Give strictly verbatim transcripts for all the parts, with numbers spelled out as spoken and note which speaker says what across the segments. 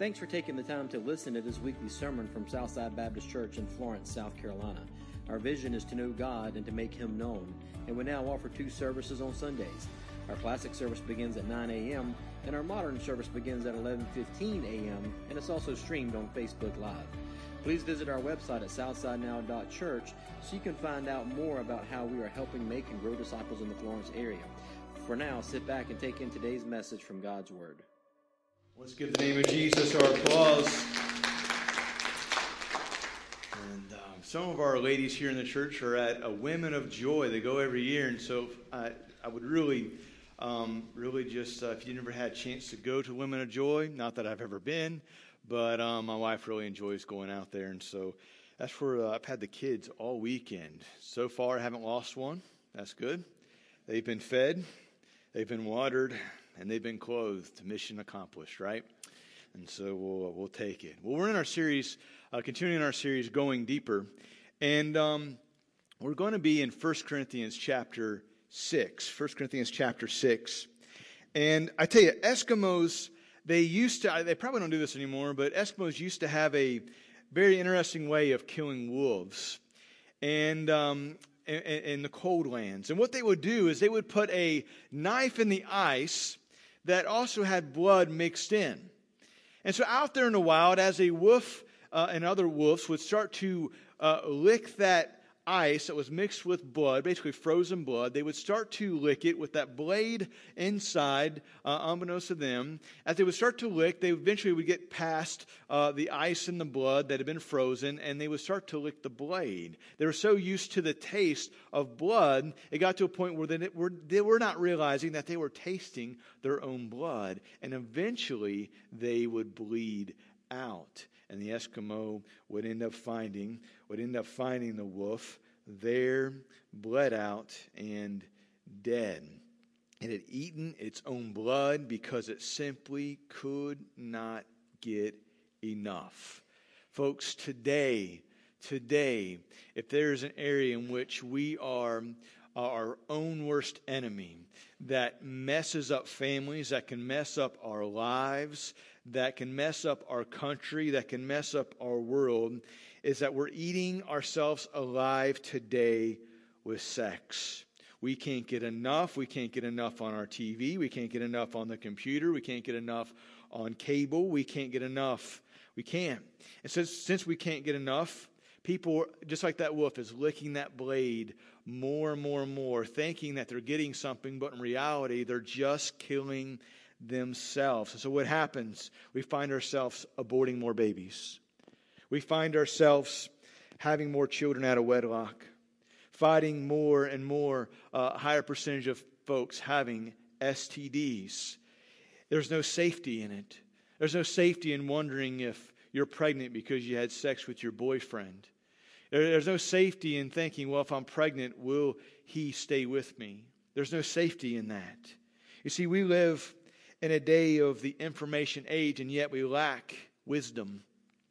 Speaker 1: Thanks for taking the time to listen to this weekly sermon from Southside Baptist Church in Florence, South Carolina. Our vision is to know God and to make Him known, and we now offer two services on Sundays. Our classic service begins at nine a.m., and our modern service begins at eleven fifteen a.m., and it's also streamed on Facebook Live. Please visit our website at southside now dot church so you can find out more about how we are helping make and grow disciples in the Florence area. For now, sit back and take in today's message from God's Word.
Speaker 2: Let's give the name of Jesus our applause. And um, some of our ladies here in the church are at a Women of Joy. They go every year, and so I, I would really, um, really just, uh, if you never had a chance to go to Women of Joy, not that I've ever been, but um, my wife really enjoys going out there, and so that's where uh, I've had the kids all weekend. So far, I haven't lost one. That's good. They've been fed, they've been watered, and they've been clothed. Mission accomplished, right? And so we'll we'll take it. Well, we're in our series, uh, continuing our series, Going Deeper, and um, we're going to be in First Corinthians chapter six. First Corinthians chapter six, and I tell you, Eskimos, they used to. They probably don't do this anymore, but Eskimos used to have a very interesting way of killing wolves, and um, in, in the cold lands. And what they would do is they would put a knife in the ice that also had blood mixed in. And so out there in the wild, as a wolf uh, and other wolves would start to uh, lick that ice that was mixed with blood, basically frozen blood, they would start to lick it with that blade inside, uh, unbeknownst to them. As they would start to lick, they eventually would get past uh, the ice and the blood that had been frozen, and they would start to lick the blade. They were so used to the taste of blood, it got to a point where they were, they were not realizing that they were tasting their own blood, and eventually they would bleed out. And the Eskimo would end up finding, would end up finding the wolf there, bled out and dead. It had eaten its own blood because it simply could not get enough. Folks, today, today, if there's an area in which we are our own worst enemy that messes up families, that can mess up our lives, that can mess up our country, that can mess up our world, is that we're eating ourselves alive today with sex. We can't get enough. We can't get enough on our T V. We can't get enough on the computer. We can't get enough on cable. We can't get enough. We can't. And since, since we can't get enough, people, just like that wolf, is licking that blade more and more and more, thinking that they're getting something, but in reality, they're just killing themselves. And so what happens? We find ourselves aborting more babies. We find ourselves having more children out of wedlock, fighting more and more, uh, higher percentage of folks having S T Ds. There's no safety in it. There's no safety in wondering if you're pregnant because you had sex with your boyfriend. There's no safety in thinking, well, if I'm pregnant, will he stay with me? There's no safety in that. You see, we live in a day of the information age, and yet we lack wisdom.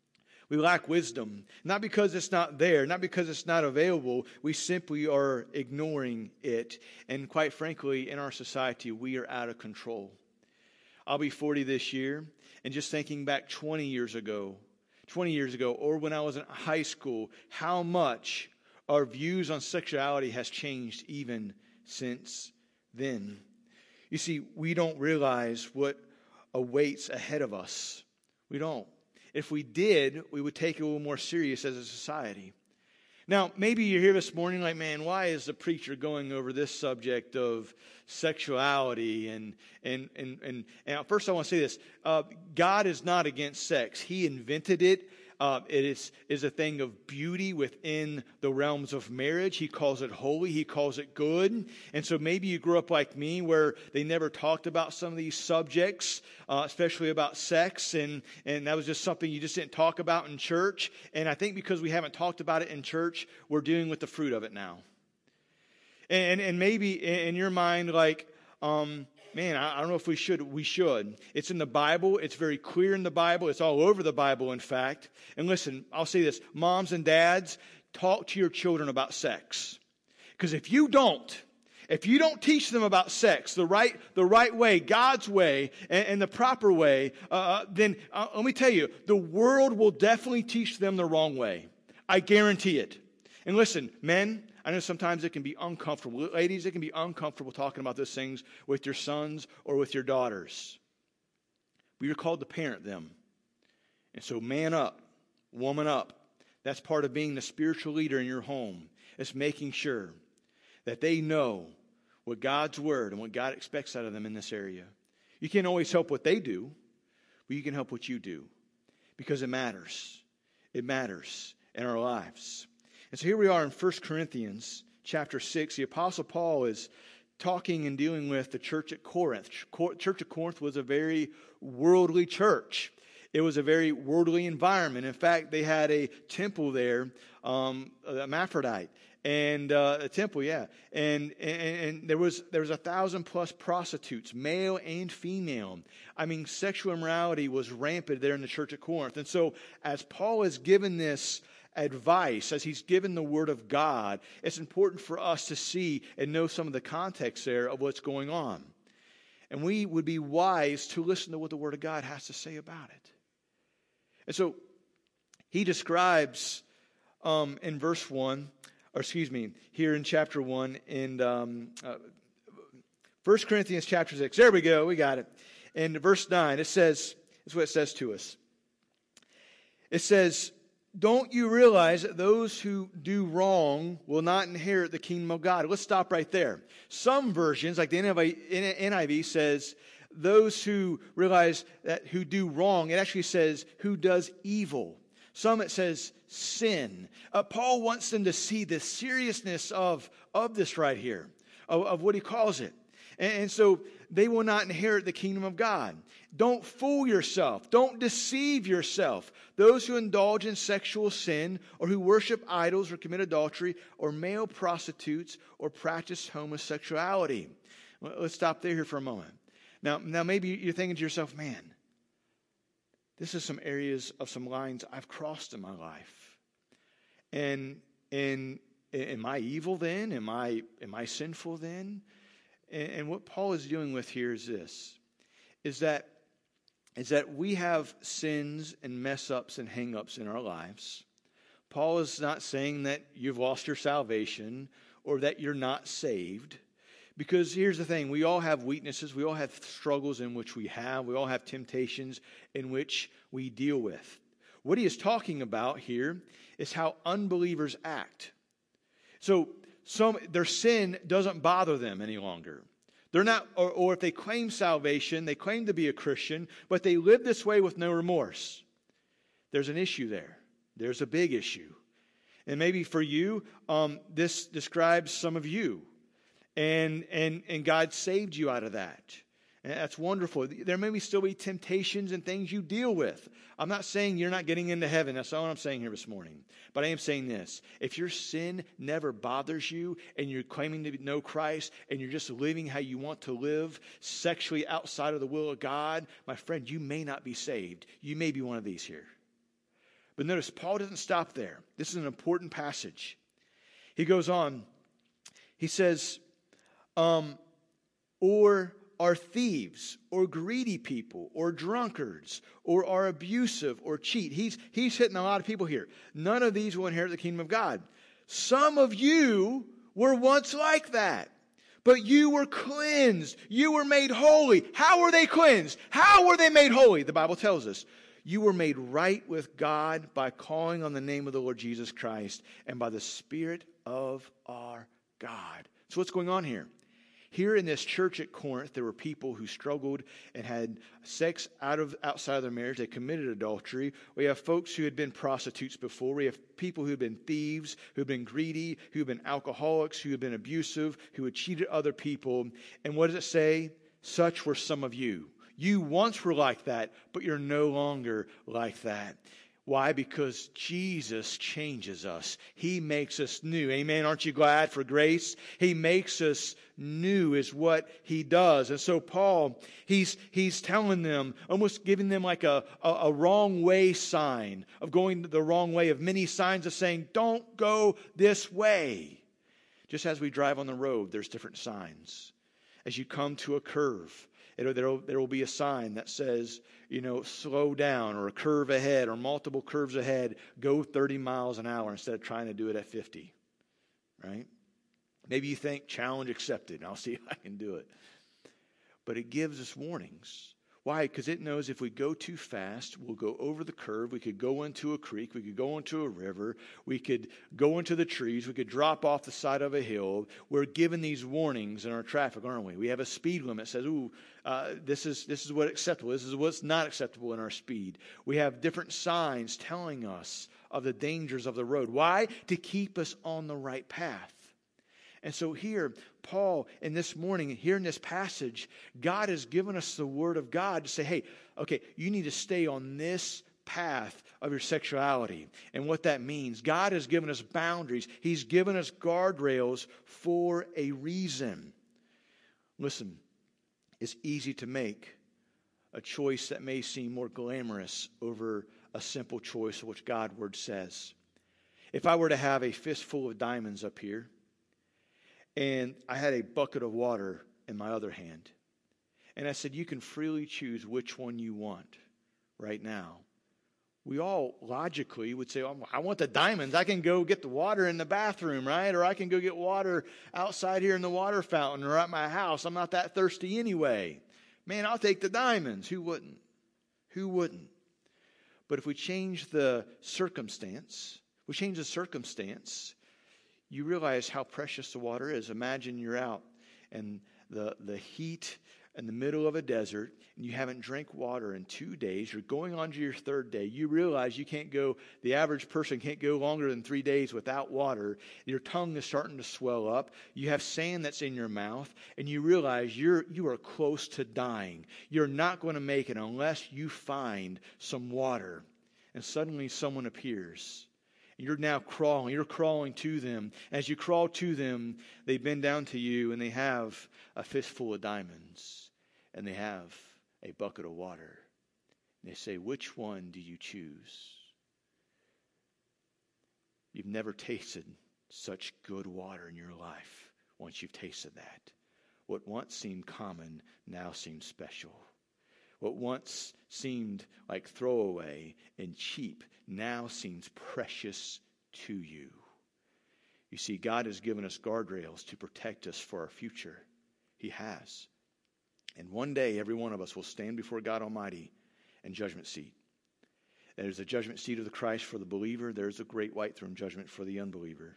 Speaker 2: We lack wisdom, not because it's not there, not because it's not available. We simply are ignoring it. And quite frankly, in our society, we are out of control. I'll be forty this year, and just thinking back twenty years ago, twenty years ago, or when I was in high school, how much our views on sexuality has changed even since then. You see, we don't realize what awaits ahead of us. We don't. If we did, we would take it a little more serious as a society. Now, maybe you're here this morning like, man, why is the preacher going over this subject of sexuality? And and and and, and first I want to say this. Uh, God is not against sex. He invented it. Uh, it is, is a thing of beauty within the realms of marriage. He calls it holy. He calls it good. And so maybe you grew up like me where they never talked about some of these subjects, uh, especially about sex. And, and that was just something you just didn't talk about in church. And I think because we haven't talked about it in church, we're dealing with the fruit of it now. And, and maybe in your mind, like, um, man, I don't know if we should. We should. It's in the Bible. It's very clear in the Bible. It's all over the Bible, in fact. And listen, I'll say this. Moms and dads, talk to your children about sex. Because if you don't, If you don't teach them about sex the right, the right way, God's way, and, and the proper way, uh, then uh, let me tell you, the world will definitely teach them the wrong way. I guarantee it. And listen, men, I know sometimes it can be uncomfortable. Ladies, it can be uncomfortable talking about those things with your sons or with your daughters. But you're called to parent them. And so man up, woman up. That's part of being the spiritual leader in your home. It's making sure that they know what God's word and what God expects out of them in this area. You can't always help what they do, but you can help what you do. Because it matters. It matters in our lives. And so here we are in First Corinthians chapter six. The Apostle Paul is talking and dealing with the church at Corinth. Church at Corinth was a very worldly church. It was a very worldly environment. In fact, they had a temple there, um, Hermaphrodite, and uh, a temple, yeah. And, and and there was there was a thousand plus prostitutes, male and female. I mean, sexual immorality was rampant there in the church at Corinth. And so, as Paul has given this advice, as he's given the word of God, it's important for us to see and know some of the context there of what's going on. And we would be wise to listen to what the word of God has to say about it. And so he describes um, in verse one, or excuse me, here in chapter one, in um, uh, First Corinthians chapter six. There we go, we got it. In verse nine, it says, this is what it says to us. It says, don't you realize that those who do wrong will not inherit the kingdom of God? Let's stop right there. Some versions, like the N I V says, those who realize that who do wrong, it actually says who does evil. Some it says sin. Uh, Paul wants them to see the seriousness of, of this right here, of, of what he calls it. And, and so they will not inherit the kingdom of God. Don't fool yourself. Don't deceive yourself. Those who indulge in sexual sin or who worship idols or commit adultery or male prostitutes or practice homosexuality. Let's stop there here for a moment. Now, now maybe you're thinking to yourself, man, this is some areas of some lines I've crossed in my life. And, and am I evil then? Am I, am I sinful then? And, and what Paul is dealing with here is this, is that, is that we have sins and mess-ups and hang-ups in our lives. Paul is not saying that you've lost your salvation or that you're not saved. Because here's the thing, we all have weaknesses, we all have struggles in which we have, we all have temptations in which we deal with. What he is talking about here is how unbelievers act. So some their sin doesn't bother them any longer. They're not, or, or if they claim salvation, they claim to be a Christian, but they live this way with no remorse. There's an issue there. There's a big issue. And maybe for you, um, this describes some of you. And, and, and God saved you out of that. And that's wonderful. There may still be temptations and things you deal with. I'm not saying you're not getting into heaven. That's not what I'm saying here this morning. But I am saying this. If your sin never bothers you and you're claiming to know Christ and you're just living how you want to live sexually outside of the will of God, my friend, you may not be saved. You may be one of these here. But notice, Paul doesn't stop there. This is an important passage. He goes on. He says, um, or are thieves, or greedy people, or drunkards, or are abusive, or cheat. He's, he's hitting a lot of people here. None of these will inherit the kingdom of God. Some of you were once like that, but you were cleansed. You were made holy. How were they cleansed? How were they made holy? The Bible tells us. You were made right with God by calling on the name of the Lord Jesus Christ and by the Spirit of our God. So what's going on here? Here in this church at Corinth, there were people who struggled and had sex out of outside of their marriage. They committed adultery. We have folks who had been prostitutes before. We have people who had been thieves, who had been greedy, who had been alcoholics, who had been abusive, who had cheated other people. And what does it say? Such were some of you. You once were like that, but you're no longer like that. Why? Because Jesus changes us. He makes us new. Amen. Aren't you glad for grace? He makes us new is what he does. And so Paul, he's he's telling them, almost giving them like a, a, a wrong way sign of going the wrong way, of many signs of saying, don't go this way. Just as we drive on the road, there's different signs. As you come to a curve, it, there, there will be a sign that says, you know, slow down, or a curve ahead, or multiple curves ahead. Go thirty miles an hour instead of trying to do it at fifty. Right? Maybe you think, challenge accepted. I'll see if I can do it. But it gives us warnings. Why? Because it knows if we go too fast, we'll go over the curve. We could go into a creek. We could go into a river. We could go into the trees. We could drop off the side of a hill. We're given these warnings in our traffic, aren't we? We have a speed limit that says, ooh, uh, this is this is what's acceptable. This is what's not acceptable in our speed. We have different signs telling us of the dangers of the road. Why? To keep us on the right path. And so here, Paul, in this morning, here in this passage, God has given us the Word of God to say, hey, okay, you need to stay on this path of your sexuality. And what that means, God has given us boundaries. He's given us guardrails for a reason. Listen, it's easy to make a choice that may seem more glamorous over a simple choice of which God's Word says. If I were to have a fistful of diamonds up here, and I had a bucket of water in my other hand, and I said, you can freely choose which one you want right now. We all logically would say, oh, I want the diamonds. I can go get the water in the bathroom, right? Or I can go get water outside here in the water fountain or at my house. I'm not that thirsty anyway. Man, I'll take the diamonds. Who wouldn't? Who wouldn't? But if we change the circumstance, we change the circumstance, you realize how precious the water is. Imagine you're out and the, the heat in the middle of a desert, and you haven't drank water in two days. You're going on to your third day. You realize you can't go, the average person can't go longer than three days without water. Your tongue is starting to swell up. You have sand that's in your mouth, and you realize you're you are close to dying. You're not going to make it unless you find some water. And suddenly someone appears. You're now crawling. You're crawling to them. As you crawl to them, they bend down to you and they have a fistful of diamonds. And they have a bucket of water. And they say, which one do you choose? You've never tasted such good water in your life once you've tasted that. What once seemed common now seems special. What once seemed like throwaway and cheap now seems precious to you. You see, God has given us guardrails to protect us for our future. He has. And one day, every one of us will stand before God Almighty in judgment seat. There's a judgment seat of the Christ for the believer. There's a great white throne judgment for the unbeliever.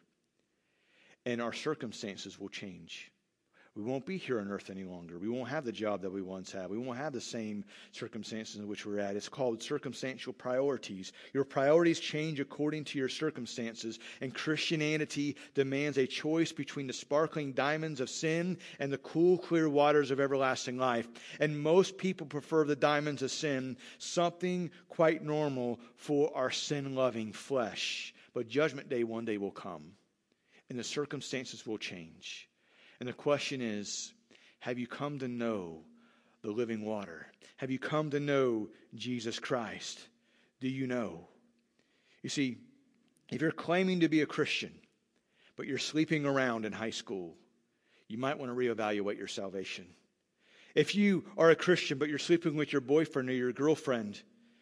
Speaker 2: And our circumstances will change. We won't be here on earth any longer. We won't have the job that we once had. We won't have the same circumstances in which we're at. It's called circumstantial priorities. Your priorities change according to your circumstances. And Christianity demands a choice between the sparkling diamonds of sin and the cool, clear waters of everlasting life. And most people prefer the diamonds of sin, something quite normal for our sin-loving flesh. But Judgment Day one day will come, and the circumstances will change. And the question is, have you come to know the living water? Have you come to know Jesus Christ? Do you know? You see, if you're claiming to be a Christian, but you're sleeping around in high school, you might want to reevaluate your salvation. If you are a Christian, but you're sleeping with your boyfriend or your girlfriend,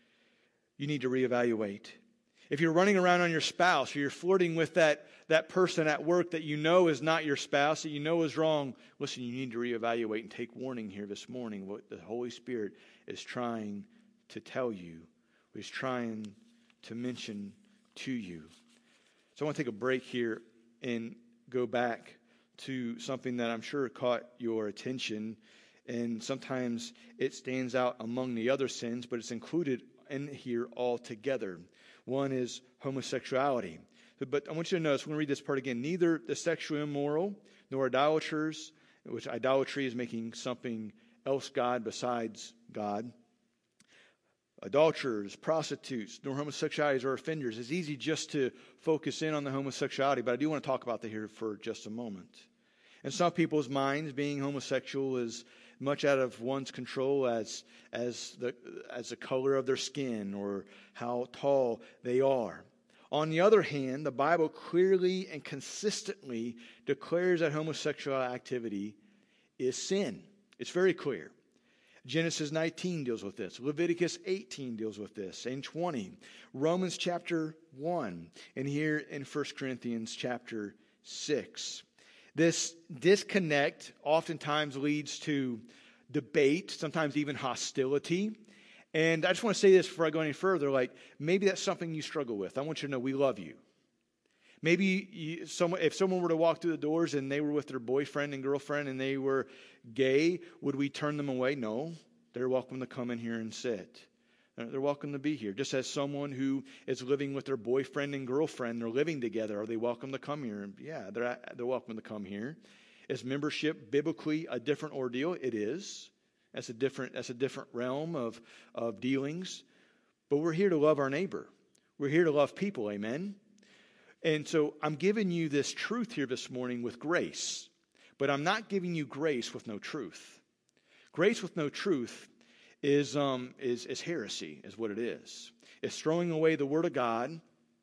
Speaker 2: you need to reevaluate. If you're running around on your spouse, or you're flirting with that, that person at work that you know is not your spouse, that you know is wrong, listen, you need to reevaluate and take warning here this morning. What the Holy Spirit is trying to tell you, is trying to mention to you. So I want to take a break here and go back to something that I'm sure caught your attention. And sometimes it stands out among the other sins, but it's included in here altogether. One is homosexuality. But I want you to notice, we're going to read this part again. Neither the sexually immoral, nor idolaters, which idolatry is making something else God besides God. Adulterers, prostitutes, nor homosexualities or offenders. It's easy just to focus in on the homosexuality, but I do want to talk about that here for just a moment. In some people's minds, being homosexual is much out of one's control as as the as the color of their skin or how tall they are. On the other hand, the Bible clearly and consistently declares that homosexual activity is sin. It's very clear. Genesis nineteen deals with this. Leviticus eighteen deals with this. And twenty. Romans chapter one. And here in First Corinthians chapter six. This disconnect oftentimes leads to debate, sometimes even hostility. And I just want to say this before I go any further, like maybe that's something you struggle with. I want you to know we love you. Maybe you, someone, if someone were to walk through the doors and they were with their boyfriend and girlfriend and they were gay, would we turn them away? No. They're welcome to come in here and sit. They're welcome to be here. Just as someone who is living with their boyfriend and girlfriend, they're living together, are they welcome to come here? Yeah, they're, they're welcome to come here. Is membership biblically a different ordeal? It is. That's a different, that's a different realm of, of dealings. But we're here to love our neighbor. We're here to love people, amen? And so I'm giving you this truth here this morning with grace. But I'm not giving you grace with no truth. Grace with no truth is, um, is, is heresy, is what it is. It's throwing away the Word of God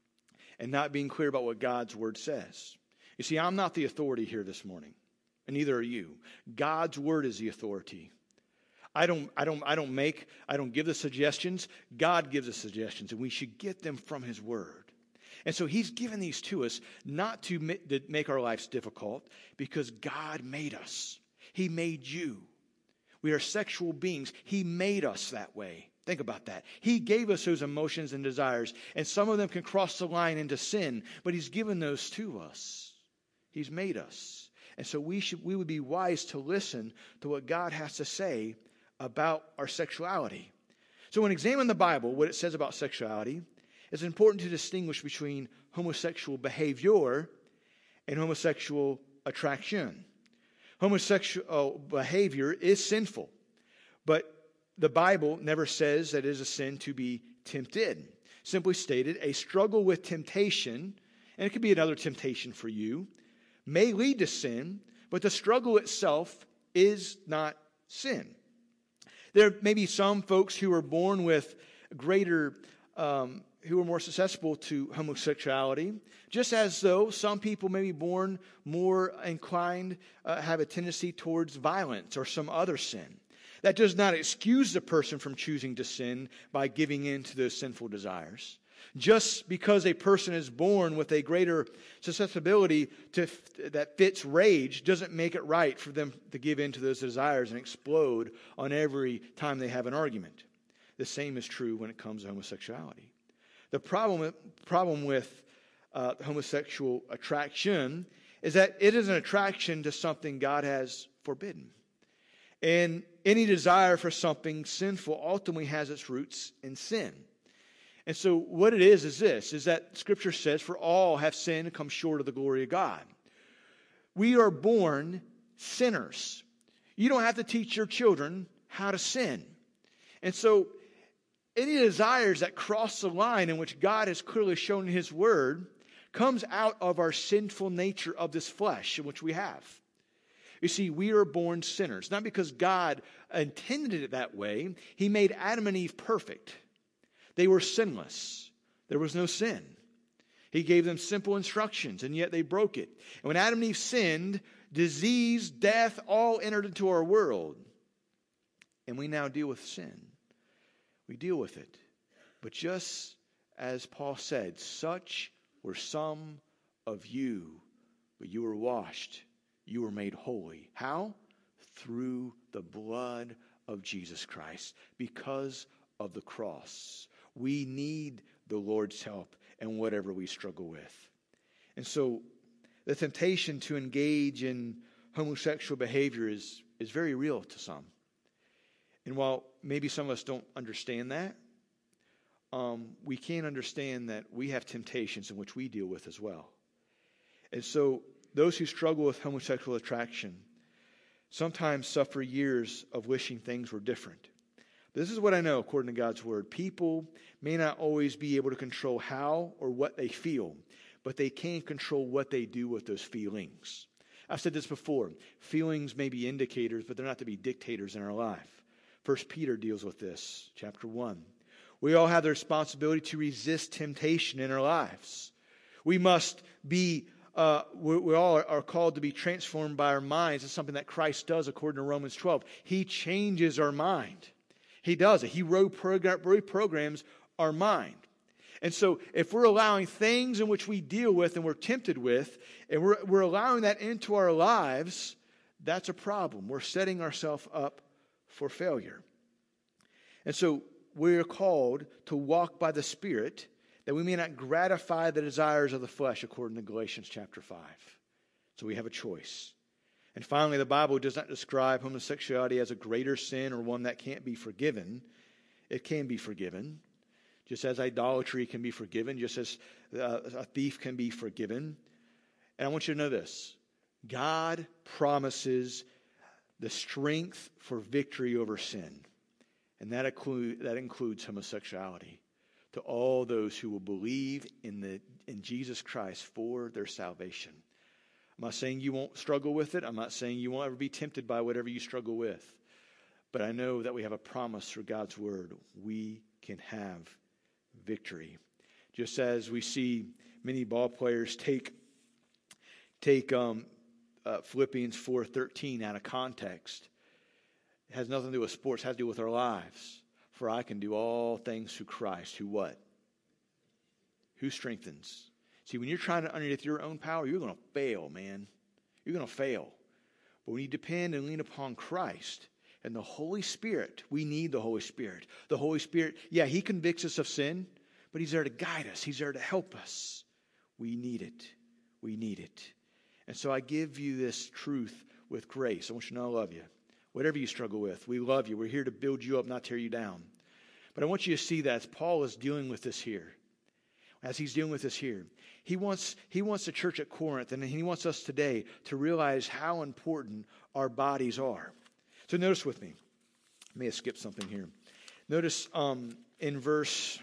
Speaker 2: and not being clear about what God's Word says. You see, I'm not the authority here this morning, and neither are you. God's Word is the authority. I don't, I don't, I don't make, I don't give the suggestions. God gives the suggestions, and we should get them from His Word. And so He's given these to us not to make our lives difficult, because God made us. He made you. We are sexual beings. He made us that way. Think about that. He gave us those emotions and desires, and some of them can cross the line into sin, but He's given those to us. He's made us. And so we should, we would be wise to listen to what God has to say about our sexuality. So when examining the Bible, what it says about sexuality, it's important to distinguish between homosexual behavior and homosexual attraction. Homosexual behavior is sinful, but the Bible never says that it is a sin to be tempted. Simply stated, a struggle with temptation, and it could be another temptation for you, may lead to sin, but the struggle itself is not sin. There may be some folks who are born with greater, um, who are more susceptible to homosexuality, just as though some people may be born more inclined, uh, have a tendency towards violence or some other sin. That does not excuse the person from choosing to sin by giving in to those sinful desires. Just because a person is born with a greater susceptibility to that fits rage doesn't make it right for them to give in to those desires and explode on every time they have an argument. The same is true when it comes to homosexuality. The problem, problem with uh, homosexual attraction is that it is an attraction to something God has forbidden. And any desire for something sinful ultimately has its roots in sin. And so what it is is this, is that Scripture says, for all have sinned and come short of the glory of God. We are born sinners. You don't have to teach your children how to sin. And so any desires that cross the line in which God has clearly shown in His Word comes out of our sinful nature of this flesh in which we have. You see, we are born sinners, not because God intended it that way. He made Adam and Eve perfect. They were sinless. There was no sin. He gave them simple instructions, and yet they broke it. And when Adam and Eve sinned, disease, death, all entered into our world. And we now deal with sin. We deal with it. But just as Paul said, such were some of you, but you were washed. You were made holy. How? Through the blood of Jesus Christ, because of the cross. We need the Lord's help in whatever we struggle with. And so the temptation to engage in homosexual behavior is, is very real to some. And while maybe some of us don't understand that, um, we can understand that we have temptations in which we deal with as well. And so those who struggle with homosexual attraction sometimes suffer years of wishing things were different. This is what I know according to God's Word. People may not always be able to control how or what they feel, but they can control what they do with those feelings. I've said this before. Feelings may be indicators, but they're not to be dictators in our life. First Peter deals with this, chapter one. We all have the responsibility to resist temptation in our lives. We must be, uh, we, we all are called to be transformed by our minds. It's something that Christ does according to Romans twelve. He changes our mind. He does it. He reprograms our mind. And so if we're allowing things in which we deal with and we're tempted with, and we're, we're allowing that into our lives, that's a problem. We're setting ourselves up for failure. And so we're called to walk by the Spirit, that we may not gratify the desires of the flesh, according to Galatians chapter five. So we have a choice. And finally, the Bible does not describe homosexuality as a greater sin or one that can't be forgiven. It can be forgiven. Just as idolatry can be forgiven, just as uh, a thief can be forgiven. And I want you to know this. God promises the strength for victory over sin. And that, include, that includes homosexuality. To all those who will believe in, the, in Jesus Christ for their salvation. I'm not saying you won't struggle with it. I'm not saying you won't ever be tempted by whatever you struggle with. But I know that we have a promise through God's word. We can have victory. Just as we see many ball players take take um, uh, Philippians four thirteen out of context. It has nothing to do with sports. It has to do with our lives. For I can do all things through Christ. Who what? Who strengthens? See, when you're trying to underneath your own power, you're going to fail, man. You're going to fail. But when you depend and lean upon Christ and the Holy Spirit, we need the Holy Spirit. The Holy Spirit, yeah, He convicts us of sin, but He's there to guide us. He's there to help us. We need it. We need it. And so I give you this truth with grace. I want you to know I love you. Whatever you struggle with, we love you. We're here to build you up, not tear you down. But I want you to see that as Paul is dealing with this here, as he's dealing with this here, he wants, he wants the church at Corinth, and he wants us today to realize how important our bodies are. So notice with me. I may have skipped something here. Notice um, in verse...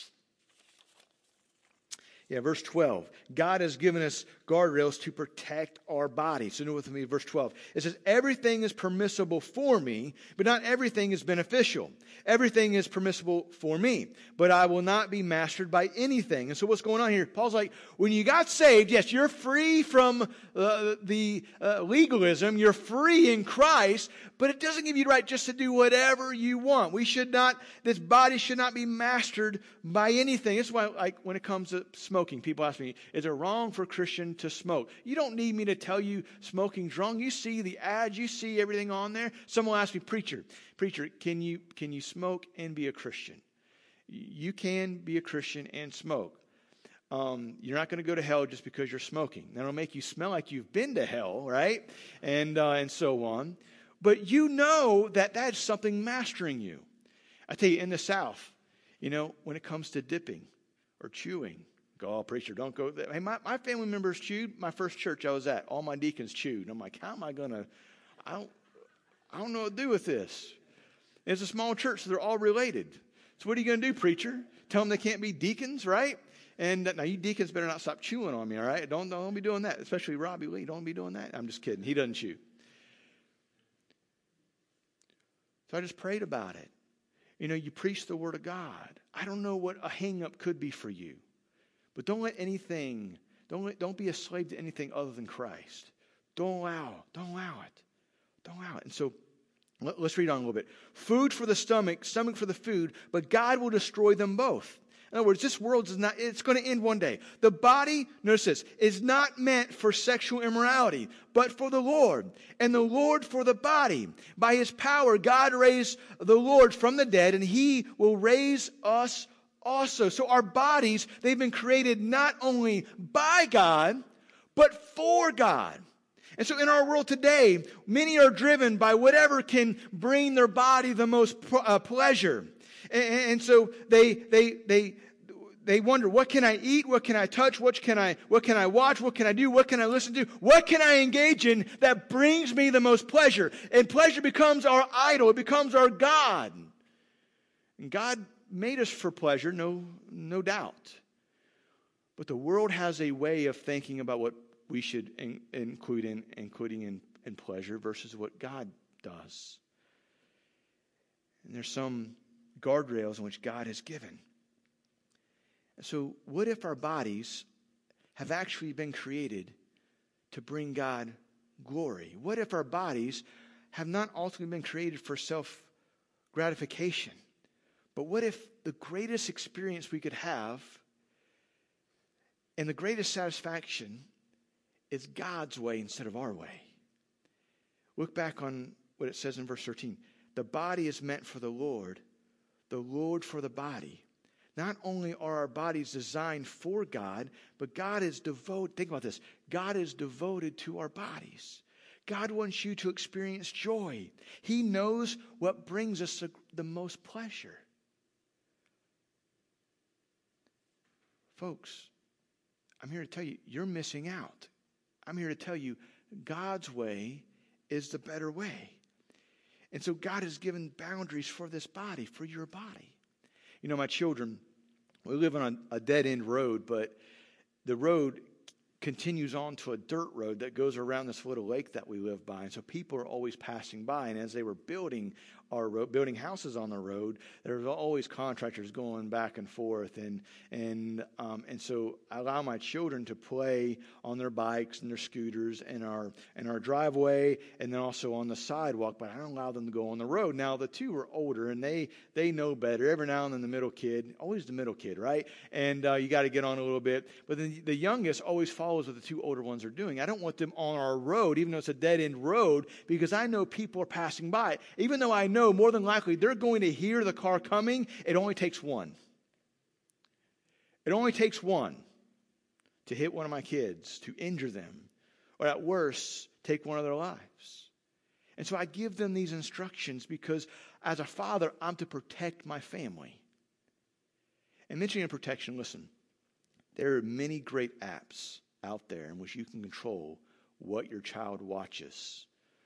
Speaker 2: Yeah, verse twelve. God has given us guardrails to protect our bodies. So note with me, verse twelve. It says, everything is permissible for me, but not everything is beneficial. Everything is permissible for me, but I will not be mastered by anything. And so what's going on here? Paul's like, when you got saved, yes, you're free from uh, the uh, legalism. You're free in Christ, but it doesn't give you the right just to do whatever you want. We should not, this body should not be mastered by anything. That's why, like, when it comes to smoking, people ask me, is it wrong for a Christian to smoke? You don't need me to tell you smoking's wrong. You see the ads, you see everything on there. Someone will ask me, preacher, preacher, can you, can you smoke and be a Christian? You can be a Christian and smoke. Um, you're not going to go to hell just because you're smoking. That'll make you smell like you've been to hell, right? And, uh, and so on. But you know that that's something mastering you. I tell you, in the South, you know, when it comes to dipping or chewing, go, oh, preacher, don't go there. Hey, my, my family members chewed. My first church I was at, all my deacons chewed. And I'm like, how am I going to, I don't, I don't know what to do with this. It's a small church, so they're all related. So what are you going to do, preacher? Tell them they can't be deacons, right? And uh, now you deacons better not stop chewing on me, all right? Don't, don't be doing that, especially Robbie Lee. Don't be doing that. I'm just kidding. He doesn't chew. So I just prayed about it. You know, you preach the word of God. I don't know what a hang-up could be for you. But don't let anything, don't, let, don't be a slave to anything other than Christ. Don't allow, don't allow it. Don't allow it. And so let, let's read on a little bit. Food for the stomach, stomach for the food, but God will destroy them both. In other words, this world is not, it's going to end one day. The body, notice this, is not meant for sexual immorality, but for the Lord, and the Lord for the body. By His power, God raised the Lord from the dead, and He will raise us also. So our bodies, they've been created not only by God, but for God. And so in our world today, many are driven by whatever can bring their body the most uh, pleasure. And, and so they, they, they, they wonder, what can I eat? What can I touch? What can I, what can I watch? What can I do? What can I listen to? What can I engage in that brings me the most pleasure? And pleasure becomes our idol. It becomes our God. And God made us for pleasure, no, no doubt. But the world has a way of thinking about what we should in, include in, including in, in pleasure versus what God does. And there's some guardrails in which God has given. So what if our bodies have actually been created to bring God glory? What if our bodies have not ultimately been created for self-gratification? But what if the greatest experience we could have and the greatest satisfaction is God's way instead of our way? Look back on what it says in verse thirteen. The body is meant for the Lord, the Lord for the body. Not only are our bodies designed for God, but God is devoted, think about this, God is devoted to our bodies. God wants you to experience joy. He knows what brings us the most pleasure. Folks, I'm here to tell you, you're missing out. I'm here to tell you, God's way is the better way. And so God has given boundaries for this body, for your body. You know, my children, we live on a dead-end road, but the road continues on to a dirt road that goes around this little lake that we live by. And so people are always passing by. And as they were building our road, building houses on the road, there was always contractors going back and forth. And and um, and so I allow my children to play on their bikes and their scooters in our in our driveway and then also on the sidewalk, but I don't allow them to go on the road. Now, the two are older, and they, they know better. Every now and then the middle kid, always the middle kid, right? And uh, you got to get on a little bit. But then the youngest always follows what the two older ones are doing. I don't want them on our road, even though it's a dead-end road, because I know people are passing by. Even though I know more than likely they're going to hear the car coming, it only takes one. It only takes one to hit one of my kids, to injure them, or at worst, take one of their lives. And so I give them these instructions because as a father, I'm to protect my family. And mentioning protection, listen, there are many great apps out there in which you can control what your child watches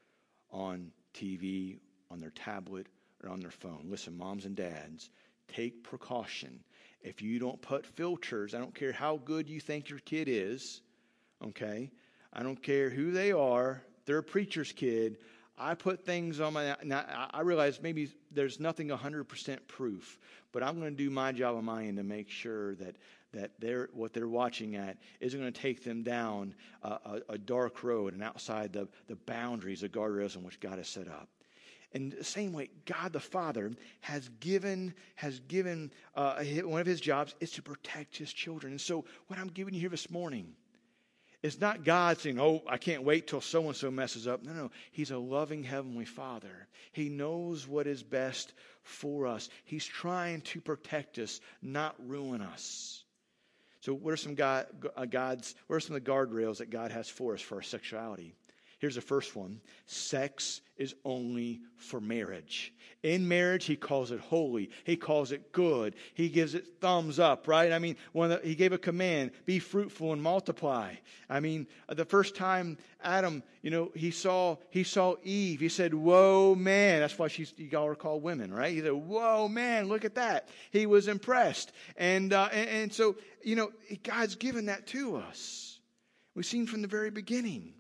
Speaker 2: on T V, on their tablet, or on their phone. Listen, moms and dads, take precaution. If you don't put filters, I don't care how good you think your kid is, okay? I don't care who they are. They're a preacher's kid. I put things on my, now I realize maybe there's nothing one hundred percent proof, but I'm going to do my job on my end to make sure that that they're, what they're watching at isn't going to take them down a, a, a dark road and outside the, the boundaries, the guardrails in which God has set up. In the same way, God the Father has given, has given uh, one of his jobs is to protect his children. And so what I'm giving you here this morning is not God saying, oh, I can't wait till so-and-so messes up. No, no. He's a loving heavenly Father. He knows what is best for us. He's trying to protect us, not ruin us. So what are some God, uh, God's, what are some of the guardrails that God has for us for our sexuality? Here's the first one. Sex is only for marriage. In marriage, he calls it holy. He calls it good. He gives it thumbs up, right? I mean, one the, he gave a command, be fruitful and multiply. I mean, the first time Adam, you know, he saw he saw Eve, he said, whoa, man. That's why she's, you all are called women, right? He said, whoa, man, look at that. He was impressed. And, uh, and, and so, you know, God's given that to us. We've seen from the very beginning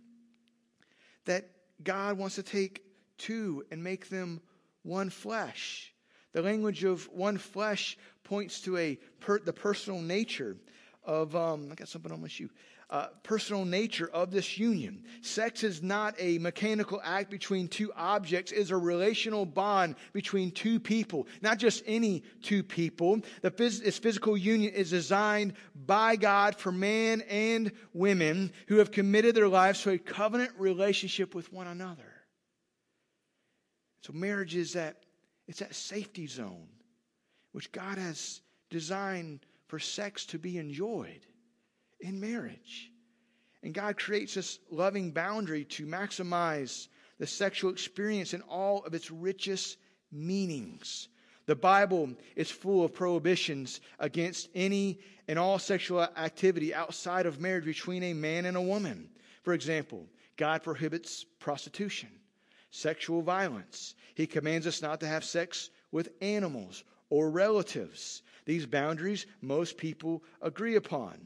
Speaker 2: that God wants to take two and make them one flesh. The language of one flesh points to a per, the personal nature of, um, I got something on my shoe, uh, personal nature of this union. Sex is not a mechanical act between two objects. It is a relational bond between two people, not just any two people. The phys- this physical union is designed by God for man and women who have committed their lives to a covenant relationship with one another. So marriage is that, it's that safety zone which God has designed for sex to be enjoyed in marriage. And God creates this loving boundary to maximize the sexual experience in all of its richest meanings. The Bible is full of prohibitions against any and all sexual activity outside of marriage between a man and a woman. For example, God prohibits prostitution, sexual violence. He commands us not to have sex with animals or relatives. These boundaries most people agree upon.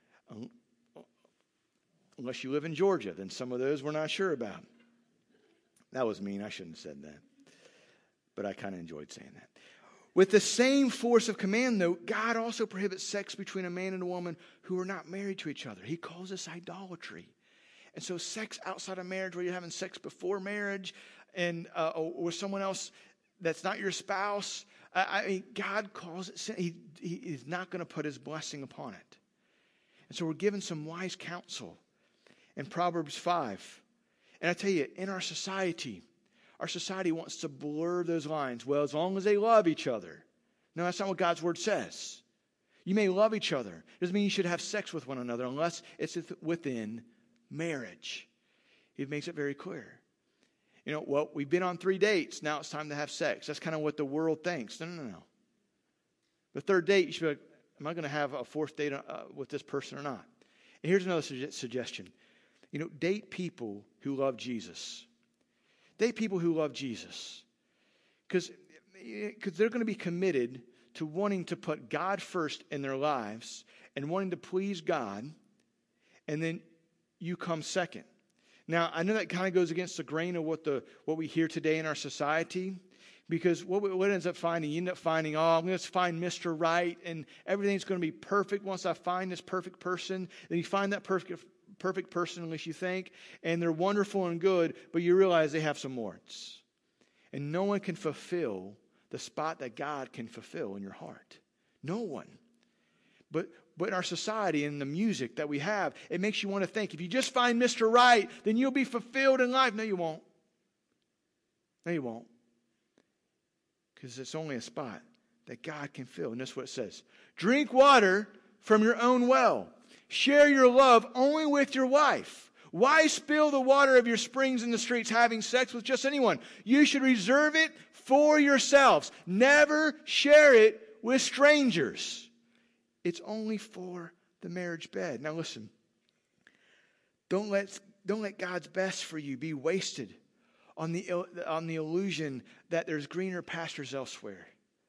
Speaker 2: Unless you live in Georgia, then some of those we're not sure about. That was mean. I shouldn't have said that. But I kind of enjoyed saying that. With the same force of command, though, God also prohibits sex between a man and a woman who are not married to each other. He calls this idolatry. And so sex outside of marriage, where you're having sex before marriage and uh, or with someone else that's not your spouse, I, I mean, God calls it sin. He, he is not going to put his blessing upon it. And so we're given some wise counsel in Proverbs five. And I tell you, in our society, our society wants to blur those lines. Well, as long as they love each other. No, that's not what God's word says. You may love each other. It doesn't mean you should have sex with one another unless it's within marriage. It makes it very clear. You know, well, we've been on three dates. Now it's time to have sex. That's kind of what the world thinks. No, no, no, no. The third date, you should be like, am I going to have a fourth date uh, with this person or not? And here's another su- suggestion. You know, date people who love Jesus. Date people who love Jesus. Because they're going to be committed to wanting to put God first in their lives and wanting to please God. And then you come second. Now, I know that kind of goes against the grain of what the what we hear today in our society. Because what, what ends up finding, you end up finding, oh, I'm going to find Mister Right and everything's going to be perfect once I find this perfect person. Then you find that perfect perfect person, unless you think, and they're wonderful and good, but you realize they have some warts. And no one can fulfill the spot that God can fulfill in your heart. No one. But but in our society and the music that we have, it makes you want to think, if you just find Mister Right, then you'll be fulfilled in life. No, you won't. No, you won't. Because it's only a spot that God can fill. And that's what it says. Drink water from your own well. Share your love only with your wife. Why spill the water of your springs in the streets having sex with just anyone? You should reserve it for yourselves. Never share it with strangers. It's only for the marriage bed. Now listen. Don't let, don't let God's best for you be wasted on the, on the illusion that there's greener pastures elsewhere.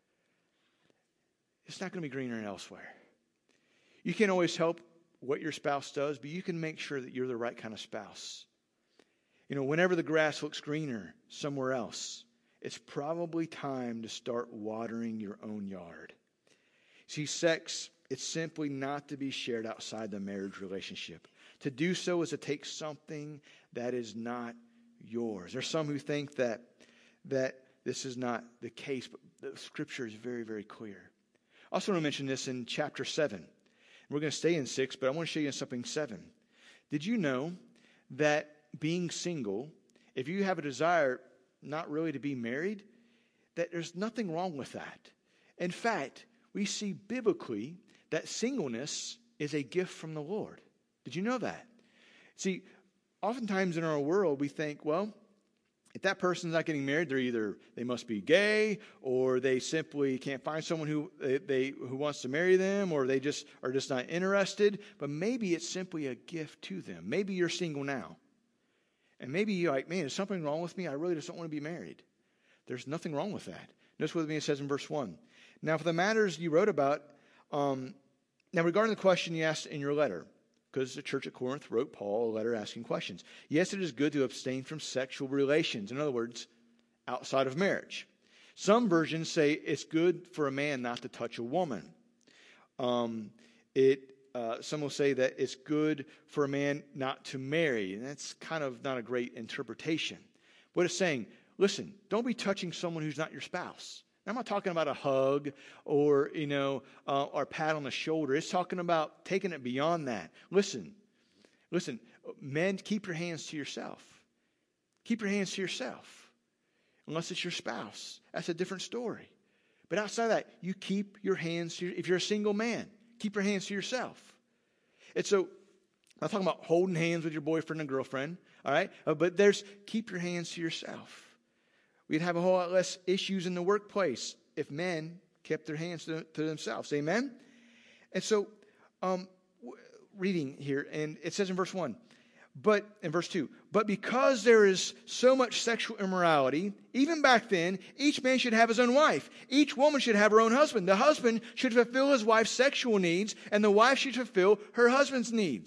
Speaker 2: It's not going to be greener elsewhere. You can't always help what your spouse does, but you can make sure that you're the right kind of spouse. You know, whenever the grass looks greener somewhere else, it's probably time to start watering your own yard. See, sex, it's simply not to be shared outside the marriage relationship. To do so is to take something that is not yours. There's some who think that that this is not the case, but the Scripture is very, very clear. I also want to mention this in chapter seven. We're going to stay in six, but I want to show you something seven. Did you know that being single, if you have a desire not really to be married, that there's nothing wrong with that. In fact, we see biblically that singleness is a gift from the Lord. Did you know that? See, oftentimes in our world we think, well, if that person's not getting married, they're either they must be gay, or they simply can't find someone who they, they who wants to marry them, or they just are just not interested. But maybe it's simply a gift to them. Maybe you're single now, and maybe you're like, man, is something wrong with me? I really just don't want to be married. There's nothing wrong with that. Notice with me it says in verse one. Now, for the matters you wrote about, um, now regarding the question you asked in your letter. Because the church at Corinth wrote Paul a letter asking questions. Yes, it is good to abstain from sexual relations. In other words, outside of marriage. Some versions say it's good for a man not to touch a woman. Um, it uh, some will say that it's good for a man not to marry. And that's kind of not a great interpretation. What it's saying, listen, don't be touching someone who's not your spouse. I'm not talking about a hug or, you know, uh, or a pat on the shoulder. It's talking about taking it beyond that. Listen, listen, men, keep your hands to yourself. Keep your hands to yourself. Unless it's your spouse. That's a different story. But outside of that, you keep your hands to your, if you're a single man, keep your hands to yourself. And so, I'm not talking about holding hands with your boyfriend and girlfriend, all right? Uh, but there's, keep your hands to yourself. We'd have a whole lot less issues in the workplace if men kept their hands to, to themselves. Amen? And so, um, w- reading here, and it says in verse one, but in verse two, but because there is so much sexual immorality, even back then, each man should have his own wife. Each woman should have her own husband. The husband should fulfill his wife's sexual needs, and the wife should fulfill her husband's needs.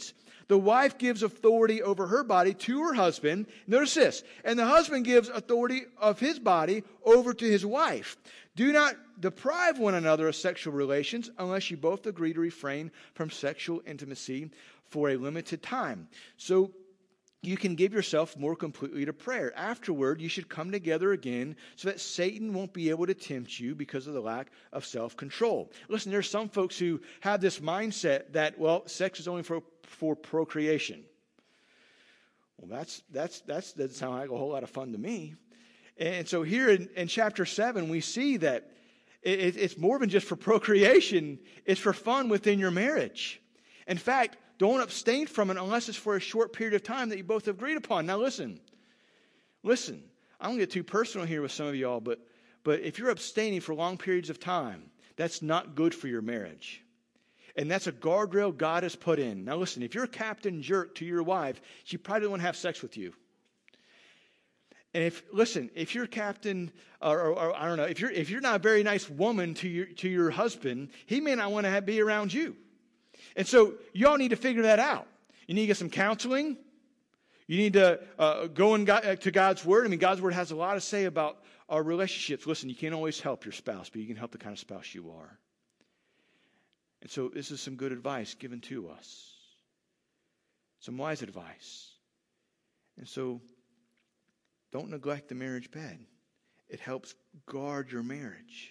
Speaker 2: The wife gives authority over her body to her husband. Notice this. And the husband gives authority of his body over to his wife. Do not deprive one another of sexual relations unless you both agree to refrain from sexual intimacy for a limited time, so you can give yourself more completely to prayer. Afterward, you should come together again so that Satan won't be able to tempt you because of the lack of self-control. Listen, there's some folks who have this mindset that, well, sex is only for, for procreation. Well, that's, that's, that's, that doesn't sound like a whole lot of fun to me. And so here in, in chapter seven, we see that it, it's more than just for procreation. It's for fun within your marriage. In fact, don't abstain from it unless it's for a short period of time that you both have agreed upon. Now listen, listen, I don't get too personal here with some of y'all, but, but if you're abstaining for long periods of time, that's not good for your marriage. And that's a guardrail God has put in. Now listen, if you're a captain jerk to your wife, she probably won't have sex with you. And if, listen, if you're captain, or, or, or I don't know, if you're, if you're not a very nice woman to your, to your husband, he may not want to have, be around you. And so y'all need to figure that out. You need to get some counseling. You need to uh, go in God, uh, to God's Word. I mean, God's Word has a lot to say about our relationships. Listen, you can't always help your spouse, but you can help the kind of spouse you are. And so this is some good advice given to us. Some wise advice. And so don't neglect the marriage bed. It helps guard your marriage.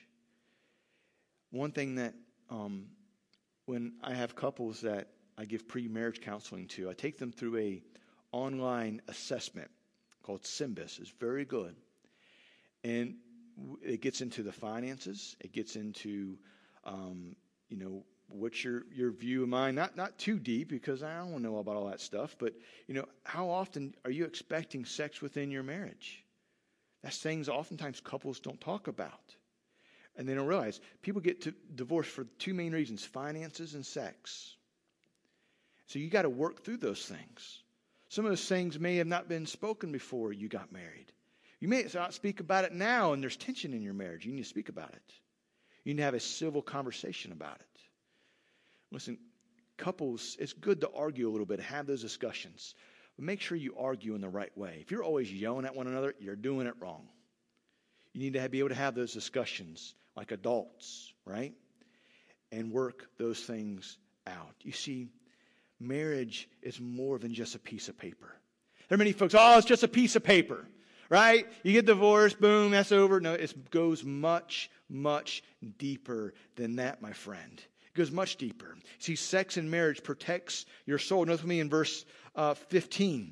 Speaker 2: One thing that... Um, When I have couples that I give pre-marriage counseling to, I take them through a online assessment called SYMBIS. It's very good. And it gets into the finances. It gets into, um, you know, what's your, your view of mine? Not, not too deep because I don't know about all that stuff. But, you know, how often are you expecting sex within your marriage? That's things oftentimes couples don't talk about. And they don't realize people get to divorced for two main reasons, finances and sex. So you got to work through those things. Some of those things may have not been spoken before you got married. You may not speak about it now and there's tension in your marriage. You need to speak about it. You need to have a civil conversation about it. Listen, couples, it's good to argue a little bit, have those discussions. But make sure you argue in the right way. If you're always yelling at one another, you're doing it wrong. You need to have, be able to have those discussions like adults, right? And work those things out. You see, marriage is more than just a piece of paper. There are many folks, oh, it's just a piece of paper, right? You get divorced, boom, that's over. No, it goes much, much deeper than that, my friend. It goes much deeper. See, sex in marriage protects your soul. Notice with me in verse uh, fifteen.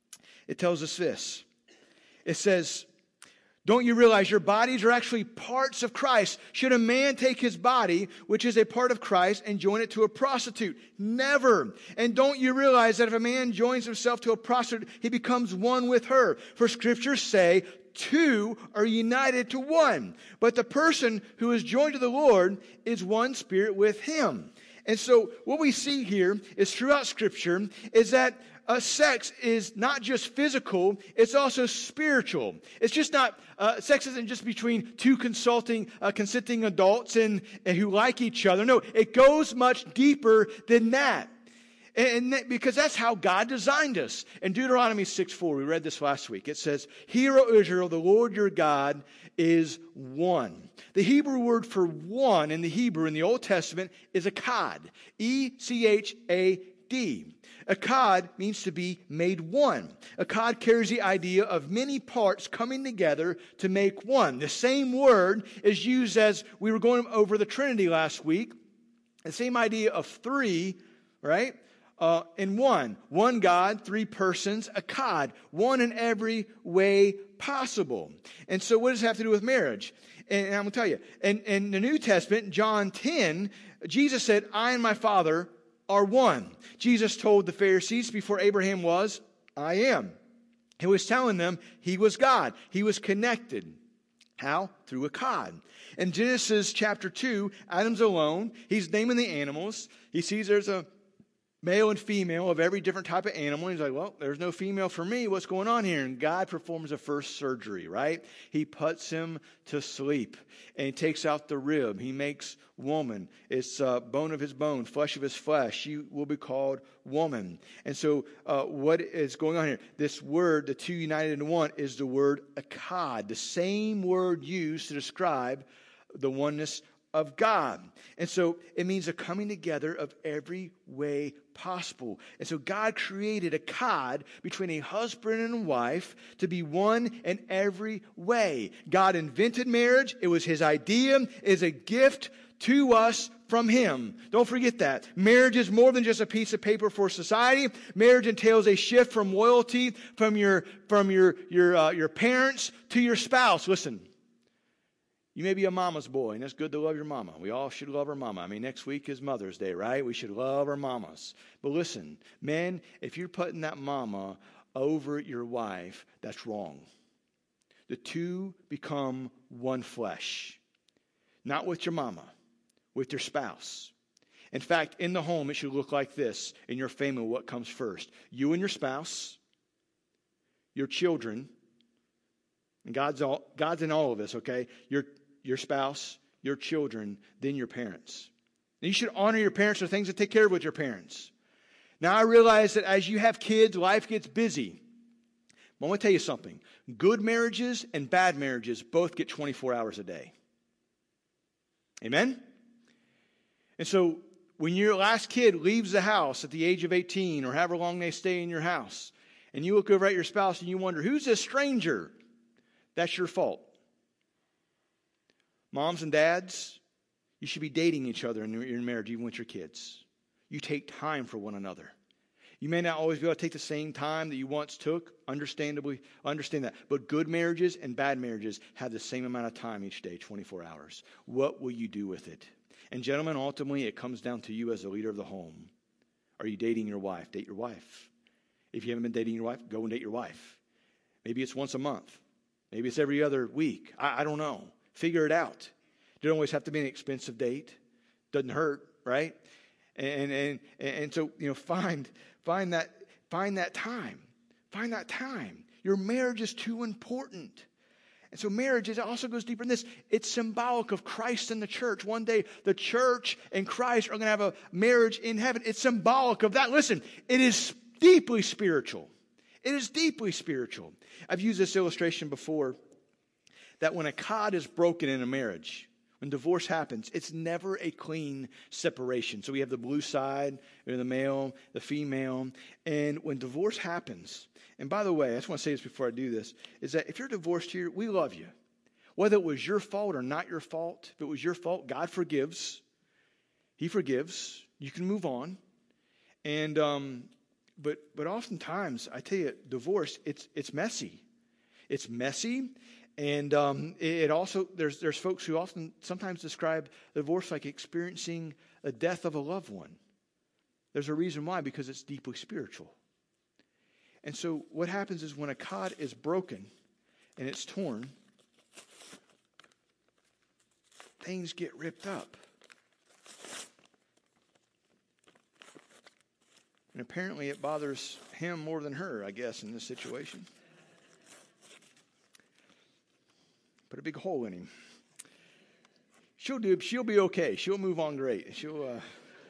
Speaker 2: It tells us this. It says, don't you realize your bodies are actually parts of Christ? Should a man take his body, which is a part of Christ, and join it to a prostitute? Never. And don't you realize that if a man joins himself to a prostitute, he becomes one with her? For scriptures say, two are united to one. But the person who is joined to the Lord is one spirit with him. And so what we see here is throughout scripture is that Uh, sex is not just physical, it's also spiritual. It's just not, uh, sex isn't just between two consulting, uh, consenting adults and, and who like each other. No, it goes much deeper than that. And, and that, because that's how God designed us. In Deuteronomy six four, we read this last week. It says, "Hear, O Israel, the Lord your God is one." The Hebrew word for one in the Hebrew in the Old Testament is echad. E C H A D. Echad means to be made one. Echad carries the idea of many parts coming together to make one. The same word is used as we were going over the Trinity last week. The same idea of three, right? Uh, in one. One God, three persons, echad. One in every way possible. And so what does it have to do with marriage? And, and I'm going to tell you, in, in the New Testament, John ten, Jesus said, "I and my Father are one." Jesus told the Pharisees before Abraham was, "I am." He was telling them he was God. He was connected. How? Through echad. In Genesis chapter two, Adam's alone. He's naming the animals. He sees there's a male and female of every different type of animal. He's like, well, there's no female for me. What's going on here? And God performs a first surgery, right? He puts him to sleep and he takes out the rib. He makes woman. It's uh, bone of his bone, flesh of his flesh. She will be called woman. And so uh, what is going on here? This word, the two united into one, is the word echad, the same word used to describe the oneness of God. And so it means a coming together of every way possible. And so God created a echad between a husband and a wife to be one in every way. God invented marriage. It was his idea. It is a gift to us from him. Don't forget that. Marriage is more than just a piece of paper for society. Marriage entails a shift from loyalty from your, from your, your, uh, your parents to your spouse. Listen. You may be a mama's boy, and it's good to love your mama. We all should love our mama. I mean, next week is Mother's Day, right? We should love our mamas. But listen, men, if you're putting that mama over your wife, that's wrong. The two become one flesh. Not with your mama, with your spouse. In fact, in the home, it should look like this. In your family, what comes first? You and your spouse, your children, and God's all, God's in all of this, okay? Your your spouse, your children, then your parents. And you should honor your parents for things to take care of with your parents. Now, I realize that as you have kids, life gets busy. But I want to tell you something. Good marriages and bad marriages both get twenty-four hours a day. Amen? And so, when your last kid leaves the house at the age of eighteen or however long they stay in your house, and you look over at your spouse and you wonder, who's this stranger? That's your fault. Moms and dads, you should be dating each other in your marriage, even with your kids. You take time for one another. You may not always be able to take the same time that you once took. Understandably, understand that. But good marriages and bad marriages have the same amount of time each day, twenty-four hours. What will you do with it? And gentlemen, ultimately, it comes down to you as the leader of the home. Are you dating your wife? Date your wife. If you haven't been dating your wife, go and date your wife. Maybe it's once a month. Maybe it's every other week. I, I don't know. Figure it out. It doesn't always have to be an expensive date. Doesn't hurt, right? And and and so, you know, find find that find that time. Find that time. Your marriage is too important. And so marriage it also goes deeper than this. It's symbolic of Christ and the church. One day the church and Christ are going to have a marriage in heaven. It's symbolic of that. Listen, it is deeply spiritual. It is deeply spiritual. I've used this illustration before that when a echad is broken in a marriage, when divorce happens, it's never a clean separation. So we have the blue side, the male, the female. And when divorce happens, and by the way, I just want to say this before I do this, is that if you're divorced here, we love you. Whether it was your fault or not your fault, if it was your fault, God forgives. He forgives. You can move on. And um, but but oftentimes, I tell you, divorce, it's it's messy. It's messy. And um, it also, there's there's folks who often sometimes describe divorce like experiencing the death of a loved one. There's a reason why, because it's deeply spiritual. And so what happens is when a echad is broken and it's torn, things get ripped up. And apparently it bothers him more than her, I guess, in this situation. Put a big hole in him. She'll do. She'll be okay. She'll move on great. She'll. Uh,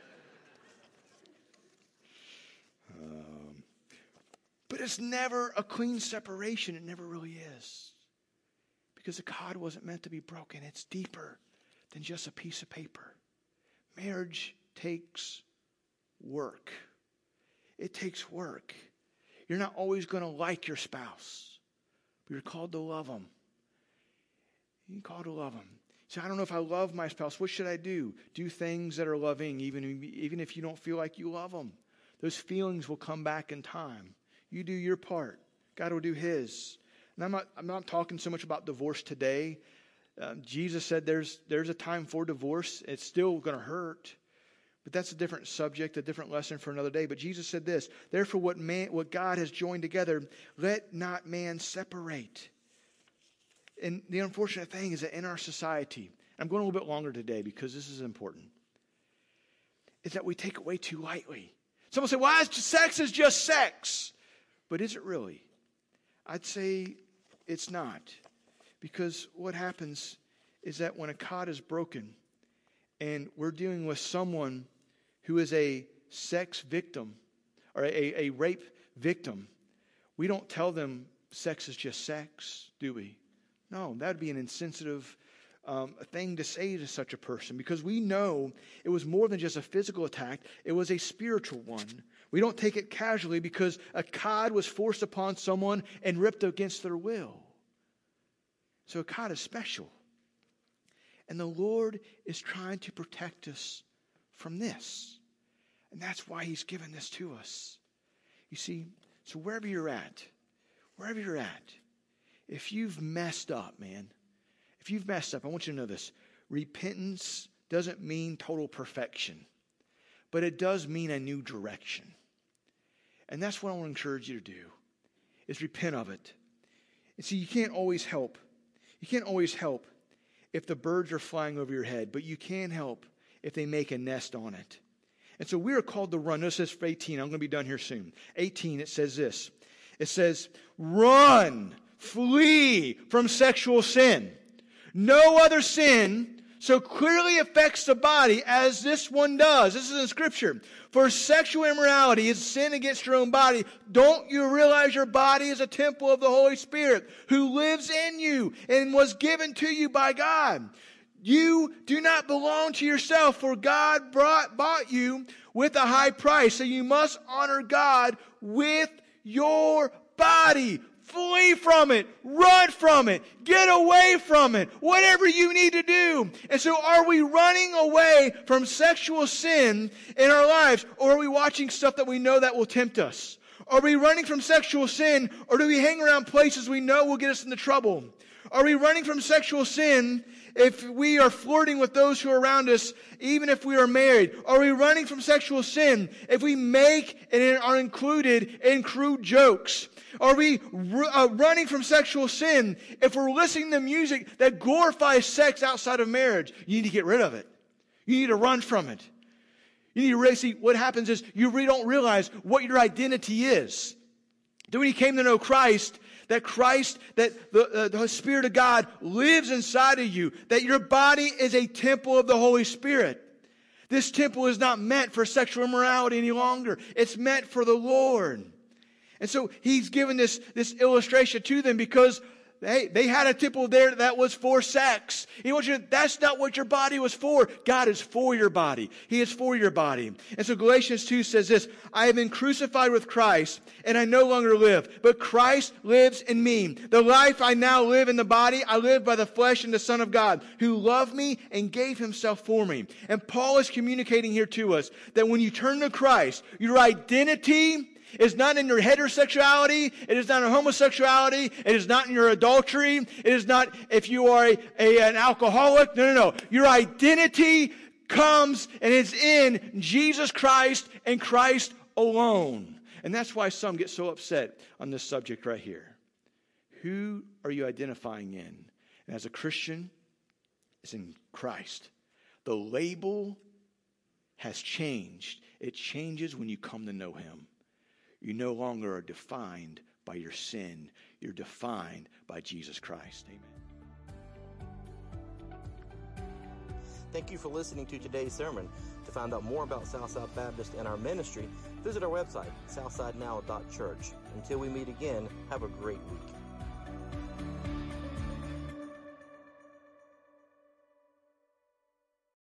Speaker 2: um, but it's never a clean separation. It never really is, because the echad wasn't meant to be broken. It's deeper than just a piece of paper. Marriage takes work. It takes work. You're not always going to like your spouse, but you're called to love them. You're called to love them. So I don't know if I love my spouse. What should I do? Do things that are loving, even, even if you don't feel like you love them. Those feelings will come back in time. You do your part. God will do his. And I'm not, I'm not talking so much about divorce today. Um, Jesus said there's, there's a time for divorce. It's still going to hurt. But that's a different subject, a different lesson for another day. But Jesus said this, therefore what man, what God has joined together, let not man separate. And the unfortunate thing is that in our society, I'm going a little bit longer today because this is important, is that we take it way too lightly. Someone say, well, sex is just sex. But is it really? I'd say it's not. Because what happens is that when a cod is broken and we're dealing with someone who is a sex victim or a, a rape victim, we don't tell them sex is just sex, do we? No, that would be an insensitive um, thing to say to such a person, because we know it was more than just a physical attack. It was a spiritual one. We don't take it casually because a cod was forced upon someone and ripped against their will. So a cod is special. And the Lord is trying to protect us from this. And that's why He's given this to us. You see, so wherever you're at, wherever you're at, if you've messed up, man, if you've messed up, I want you to know this. Repentance doesn't mean total perfection, but it does mean a new direction. And that's what I want to encourage you to do, is repent of it. And see, you can't always help. You can't always help if the birds are flying over your head, but you can help if they make a nest on it. And so we are called to run. Notice this for eighteen. I'm going to be done here soon. eighteen, it says this. It says, run, flee from sexual sin. No other sin so clearly affects the body as this one does. This is in Scripture. For sexual immorality is sin against your own body. Don't you realize your body is a temple of the Holy Spirit who lives in you and was given to you by God? You do not belong to yourself, for God brought, bought you with a high price. So you must honor God with your body. Flee from it. Run from it. Get away from it. Whatever you need to do. And so are we running away from sexual sin in our lives? Or are we watching stuff that we know that will tempt us? Are we running from sexual sin? Or do we hang around places we know will get us into trouble? Are we running from sexual sin if we are flirting with those who are around us, even if we are married? Are we running from sexual sin if we make and are included in crude jokes? Are we uh, running from sexual sin if we're listening to music that glorifies sex outside of marriage? You need to get rid of it. You need to run from it. You need to really see what happens is you really don't realize what your identity is. Then when you came to know Christ, that Christ, that the, uh, the Spirit of God lives inside of you, that your body is a temple of the Holy Spirit. This temple is not meant for sexual immorality any longer. It's meant for the Lord. And so He's given this, this illustration to them because they, they had a temple there that was for sex. He wants you to, that's not what your body was for. God is for your body. He is for your body. And so Galatians two says this, I have been crucified with Christ, and I no longer live, but Christ lives in me. The life I now live in the body, I live by the flesh and the Son of God, who loved me and gave Himself for me. And Paul is communicating here to us that when you turn to Christ, your identity is not in your heterosexuality. It is not in homosexuality. It is not in your adultery. It is not if you are a, a, an alcoholic. No, no, no. Your identity comes and is in Jesus Christ and Christ alone. And that's why some get so upset on this subject right here. Who are you identifying in? And as a Christian, it's in Christ. The label has changed. It changes when you come to know Him. You no longer are defined by your sin. You're defined by Jesus Christ. Amen.
Speaker 3: Thank you for listening to today's sermon. To find out more about Southside Baptist and our ministry, visit our website, southside now dot church. Until we meet again, have a great week.